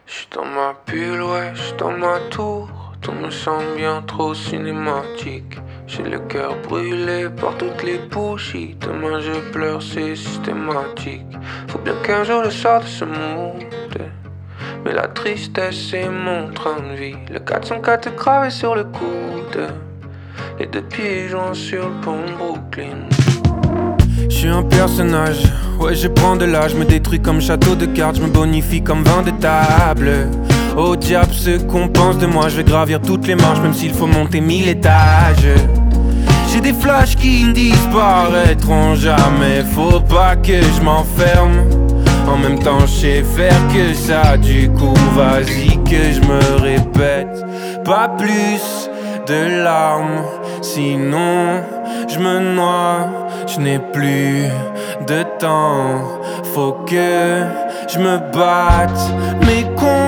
J'suis dans ma bulle, ouais, j'suis dans ma tour. Tout me semble bien trop cinématique. J'ai le cœur brûlé par toutes les bullshit. Demain je pleure, c'est systématique. Faut bien qu'un jour je sorte de ce mood. Mais la tristesse c'est mon train de vie. Le 404 est gravé sur le coude. Les deux pieds joints sur le pont de Brooklyn. J'suis un personnage, ouais je prends de l'âge. Me détruis comme château de cartes, j'me bonifie comme vin de table. Au diable ce qu'on pense de moi, je vais gravir toutes les marches même s'il faut monter 1000 étages. J'ai des flashs qui ne disparaîtront jamais. Faut pas que je m'enferme. En même temps je sais faire que ça. Du coup vas-y que je me répète. Pas plus de larmes, sinon je me noie. Je n'ai plus de temps. Faut que je me batte. Mais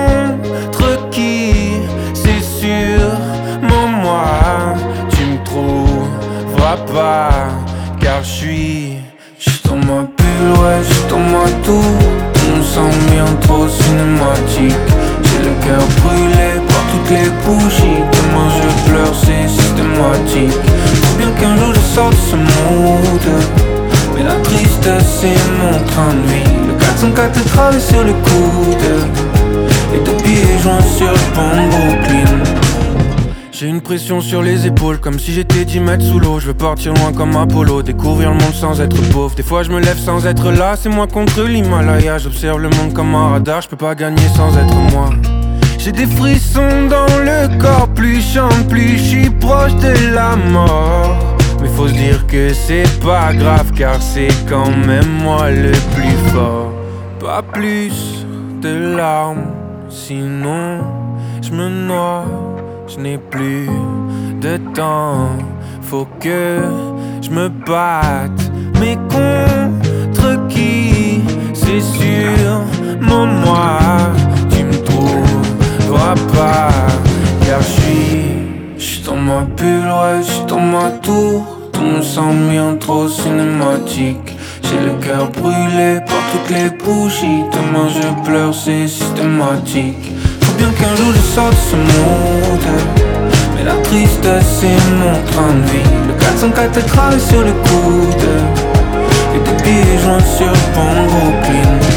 contre qui? C'est sûrement moi. Tu me trouveras pas. Car j'suis dans ma bulle, ouais, j'suis dans ma tour. Tout me semble bien trop cinématique. J'ai le cœur brûlé par toutes les bougies. Demain je pleure, c'est systématique. Faut bien qu'un jour je sorte de ce mood. Mais la tristesse c'est mon train de vie. Le 404 est gravé sur le coude. Les deux pieds joints sur le pont de Brooklyn. J'ai une pression sur les épaules, comme si j'étais 10 mètres sous l'eau. Je veux partir loin comme Apollo, découvrir le monde sans être pauvre. Des fois je me lève sans être là, c'est moi contre l'Himalaya. J'observe le monde comme un radar, je peux pas gagner sans être moi. J'ai des frissons dans le corps, plus je chante, plus je suis proche de la mort. Mais faut se dire que c'est pas grave, car c'est quand même moi le plus fort. Pas plus de larmes, sinon je me noie. Je n'ai plus de temps, faut que je me batte. Mais contre qui? C'est sûrement moi. Tu me trouveras pas. Car j'suis dans ma bulle, ouais, j'suis dans ma tour. Tout me semble bien trop cinématique. J'ai le cœur brûlé par toutes les bougies. Demain je pleure, c'est systématique. Faut bien qu'un jour je sorte de ce mood. Mais la tristesse c'est mon train de vie. Le 404 est gravé sur le coude. Les deux pieds joints sur le pont de Brooklyn.